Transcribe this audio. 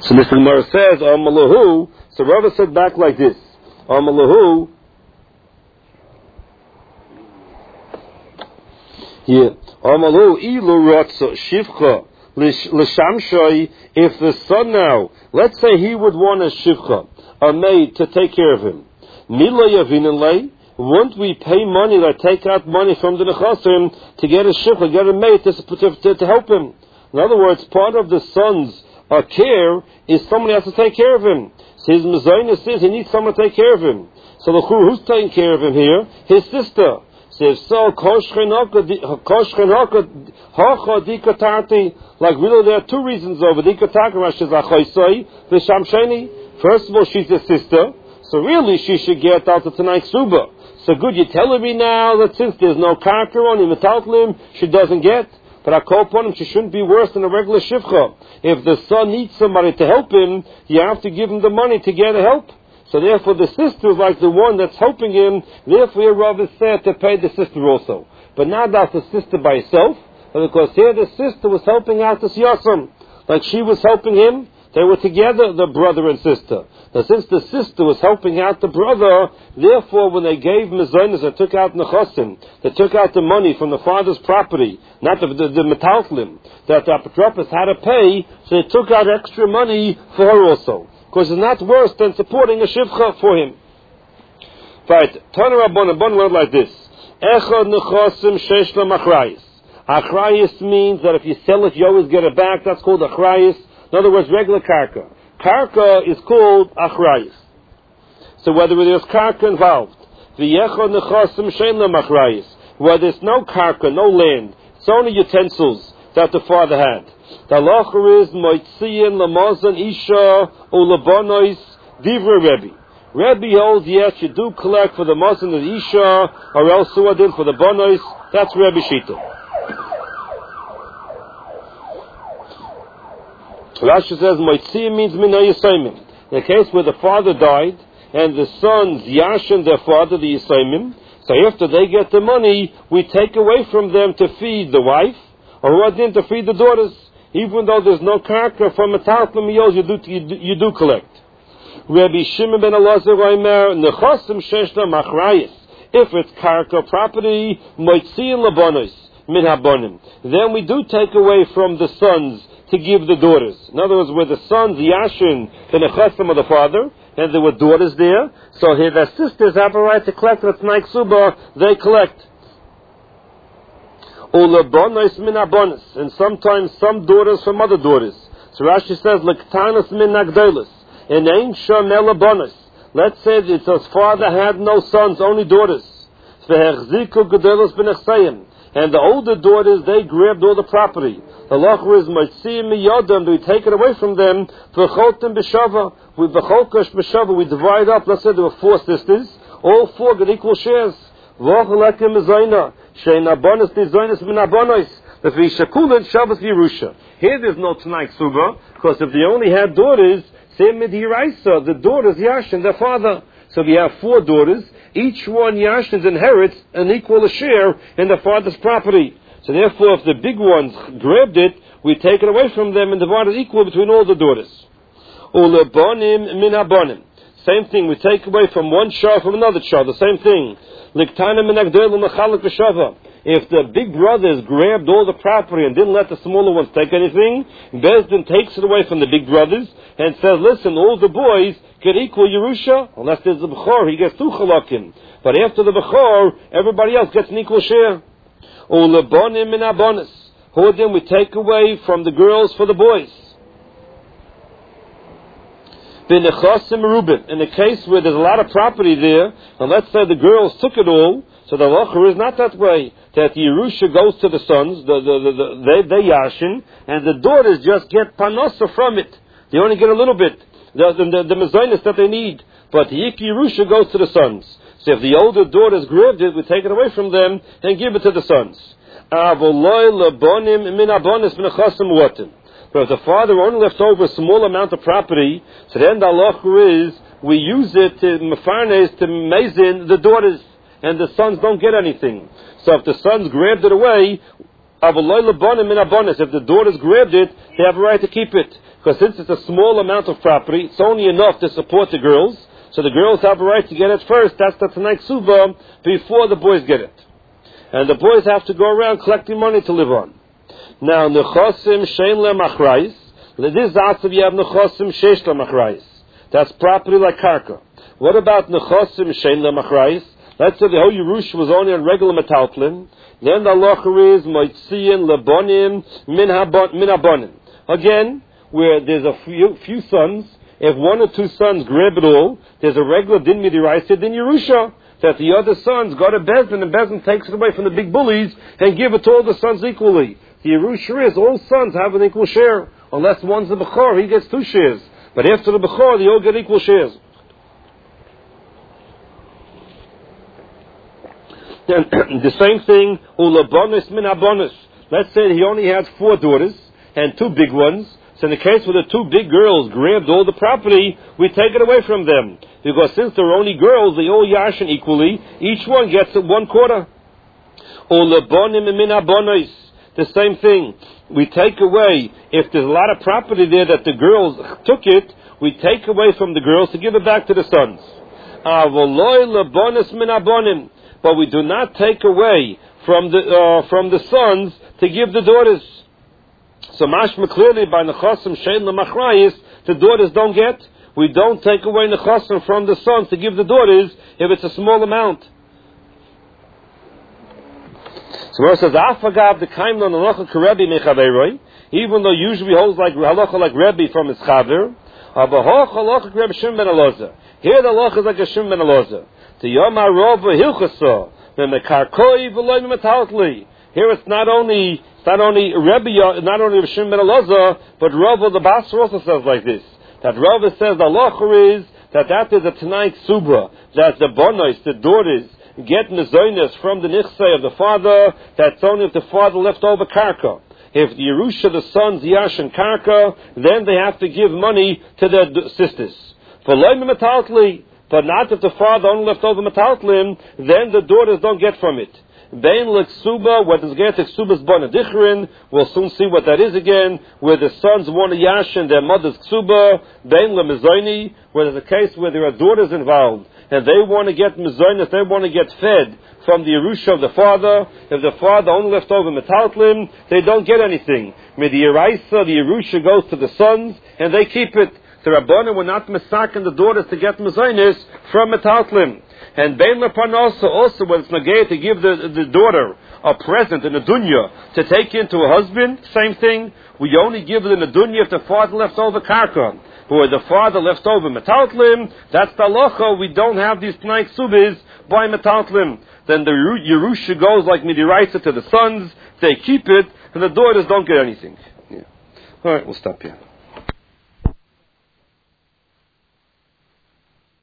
So Mr. Gemara says, Amalahu, so Rava said back like this, Amalahu, here, Amalu ilu ratza shivcha l'shamshoi. If the son now, let's say he would want a shivcha, a maid to take care of him. Mila yavinalei. Won't we pay money, like take out money from the nechasim to get a shivcha, get a maid to help him? In other words, part of the son's care is somebody has to take care of him. So his mezainis is he needs someone to take care of him. So the who's taking care of him here? His sister. So if so, like really there are two reasons over. First of all, she's a sister, so really she should get out of Tanai Ksuba. So good, you're telling me now that since there's no karka on him, metaltlim, she doesn't get. But I call upon him, she shouldn't be worse than a regular shivcha. If the son needs somebody to help him, you have to give him the money to get help. So therefore the sister is like the one that's helping him, therefore your Rav is said to pay the sister also. But not that's the sister by herself, but because here the sister was helping out this Yasam. Like she was helping him, they were together, the brother and sister. Now since the sister was helping out the brother, therefore when they gave mezainis and took out nechasim, they took out the money from the father's property, not the metaltlim, that the apotropos had to pay, so they took out extra money for her also. Because it's not worse than supporting a shivcha for him. Right, Tana Rabban word like this. Echad nechasim shesh lamachrayis. Achrayis means that if you sell it, you always get it back. That's called achrayis. In other words, regular karka. Karka is called achrayis. So whether there's karka involved, v'yechad nechasim shein lamachrayis, where there's no karka, no land, it's only utensils that the father had. The halacha is moitziyin lamazan isha ulabonois divra Rebbe. Rebbe holds yes, you do collect for the mazan of the isha or else suadin for the bonois. That's Rebbe Shita. Rashi says moitziyin means mina yisayimim. In the case where the father died and the sons yashin their father the yisayimim, so after they get the money, we take away from them to feed the wife or who to feed the daughters. Even though there's no karka from a talpim you do collect. Rabbi Shimon ben Elazar Omer nechasim sheshna machrayis. If it's karka property, moitziin labonos min habonim. Then we do take away from the sons to give the daughters. In other words, where the sons yashin the nechasim of the father, and there were daughters there, so here the sisters have a right to collect what's Tanai Ksuba, they collect. And sometimes some daughters from other daughters. So Rashi says, "Lektanas min nagdolis." In ain shamel bonus. Let's say that his father had no sons, only daughters. And the older daughters, they grabbed all the property. The law is motzim miyadam. We take it away from them. V'choltem b'shava. With v'cholkash b'shava, we divide up. Let's say there were 4 sisters. All 4 get equal shares. V'cholakim mezayna. Sheinabonis dezonis minabonis. The vishakulan shavas Yerusha. Here there's no Tanai Ksuba, because if they only had daughters, say midhiraisa, the daughters yashin their father. So we have 4 daughters. Each one yashin inherits an equal share in the father's property. So therefore, if the big ones grabbed it, we take it away from them and divide it equal between all the daughters. Ulabonim minabonim. Same thing, we take away from one shah from another shah, the same thing. If the big brothers grabbed all the property and didn't let the smaller ones take anything, Bezdin takes it away from the big brothers and says, listen, all the boys get equal Yerusha, unless there's the Bechor, he gets 2 chalakim. But after the Bechor, everybody else gets an equal share. Then we take away from the girls for the boys. In the case where there's a lot of property there, and let's say the girls took it all, so the halacha is not that way. That the Yerusha goes to the sons, they yashin, and the daughters just get panosa from it. They only get a little bit, the mezainis that they need. But the Yerusha goes to the sons. So if the older daughters grabbed it, we take it away from them and give it to the sons. But if the father only left over a small amount of property, so then the halacha is we use it to mefarnes, to mezin the daughters, and the sons don't get anything. So if the sons grabbed it away, If the daughters grabbed it, they have a right to keep it. Because since it's a small amount of property, it's only enough to support the girls. So the girls have a right to get it first. That's the Tanai Ksuba before the boys get it. And the boys have to go around collecting money to live on. Now, Nechosim Shein LeMachrais. This Asav you have Nechosim Sheish LeMachrais. That's property like Karka. What about Nechosim Shein LeMachrais? Let's say the whole Yerush was only on regular metaltlin. Then the halacha is Moitziyin Lebonim Min Habonim. Again, where there's a few sons, if one or two sons grab it all, there's a regular din midiraisa, din Yerusha, that the other sons go to Bezdin, and Bezdin takes it away from the big bullies and give it to all the sons equally. The Yerusha is all sons have an equal share, unless one's the Bechor, he gets 2 shares. But after the Bechor, they all get equal shares. The same thing, Ulabonis Min Abonis. Let's say he only had 4 daughters and 2 big ones. So in the case where the 2 big girls grabbed all the property, we take it away from them. Because since they're only girls, they all yashin equally. Each one gets 1/4. Ulabonim Min Abonis. The same thing. We take away, if there's a lot of property there that the girls took it, we take away from the girls to give it back to the sons. Avoloi Labonis Min Abonim. But we do not take away from the sons to give the daughters. So mashma clearly by nechasim shein lemachrayis, the daughters don't get. We don't take away nechasim from the sons to give the daughters if it's a small amount. So where it says afagav the kaimlon halacha karebi mechaveroi, even though usually holds like halacha like Rebbe from his chaver, abahoch halacha karebi Shimon ben Elazar. Here the halacha is like a Shimon ben Elazar. Here it's not only Rebbe, not only Shimon ben Elazar, but Rava the Basra also says like this. That Rava says the halacha is that is a Tanai Ksuba, that the bonos, the daughters, get mezonos from the nichsei of the father. That's only if the father left over karka. If the Yerusha, the sons, Yash and karka, then they have to give money to their sisters. For loim metaltli. But not if the father only left over metaltlim, then the daughters don't get from it. Bein leksuba, what is get ksuba's bona dichrin, we'll soon see what that is again, where the sons want a yash and their mother's ksuba, bein lemezoni, where there's a case where there are daughters involved, and they want to get mezonis, they want to get fed from the Yerusha of the father. If the father only left over metaltlim, they don't get anything. With the Yeraisa, the Yerusha goes to the sons, and they keep it. The Rabbanim were not masakin the daughters to get mezonis from metaltlim. And bein lepan also when it's nagay to give the daughter a present in a dunya to take into a husband, same thing. We only give it in a dunya if the father left over karka. Where the father left over metaltlim, that's the halacha. We don't have these tnai ksubis by metaltlim. Then the Yerusha goes like midiraisa to the sons. They keep it, and the daughters don't get anything. Yeah. All right, we'll stop here.